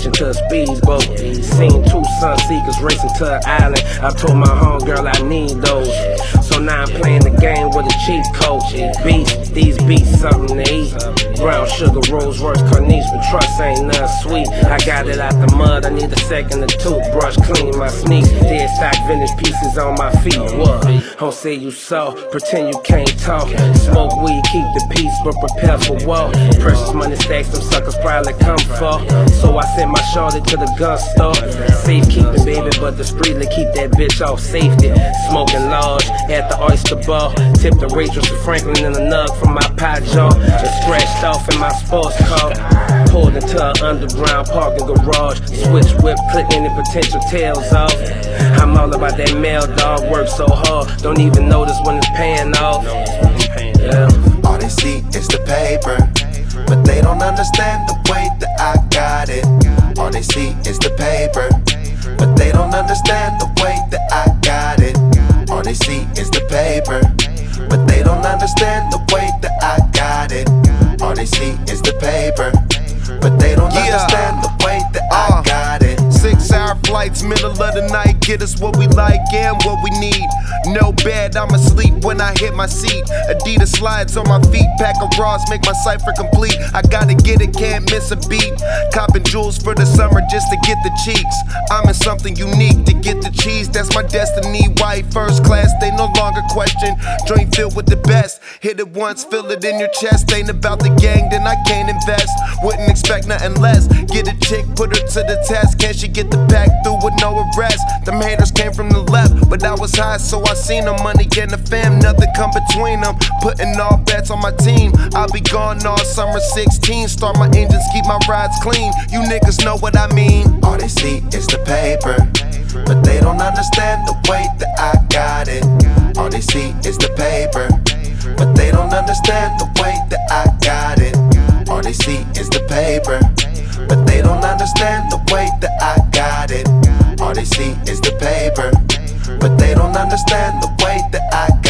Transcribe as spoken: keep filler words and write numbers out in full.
mission to a speedboat. Seen two sun seekers racing to an island. I told my homegirl I need those. So now I'm playing the game with a cheat code. Beats, these beats something to eat. Brown sugar, Rolls Royce, Carniche, but trust ain't nothing sweet. I got it out the mud, I need a second to toothbrush, clean my sneaks. Dead stock vintage pieces on my feet. What? Don't say you saw, pretend you can't talk. Smoke weed, keep the peace, but prepare for war. Precious money stacks, them suckers probably come for. So I sent my shorty to the gun store. Safe keeping, baby, but the street to keep that bitch off safety. Smoking large at the oyster bar. Tipped the waitress with Franklin and a nug from my pie jar. And scratched off in my sports car. Pulled into an underground parking garage. Switch whip, clip any potential tails off. I'm all about that mail, dog. Work so hard, don't even notice when it's paying off. Yeah. All they see is the paper, but they don't understand the way that I got it. All they see is the paper, but they don't understand the way that I got it. All they see is the paper, but they don't understand the way that I got it. All they see is the paper, but they don't yeah. understand the way that uh, I got it. Six hour flights, middle of the night, get us what we like and what we need. No bed, I'm asleep when I hit my seat. Adidas slides on my feet, pack of Ross, make my cipher complete. I gotta get it, can't miss a beat. Copping jewels for the summer just to get the cheeks. I'm in something unique to get the cheese, that's my destiny. White first class, they no longer question. Joint filled with the best, hit it once, feel it in your chest. Ain't about the gang, then I can't invest. Wouldn't expect nothing less. Get a chick, put her to the test. Can she get the pack through with no arrest? Them haters came from the left, but I was high, so I seen them. Money and the fam, nothing come between them. Putting all bets on my team. I'll be gone all summer sixteen. Start my engines, keep my rides clean. You niggas know what I mean. All they see is the paper, but they don't understand the way that I got it. All they see is the paper, but they don't understand the way that I got it. All they see is the paper, but they don't understand the way that I got it. All they see is the paper, but they don't understand the way that I got it.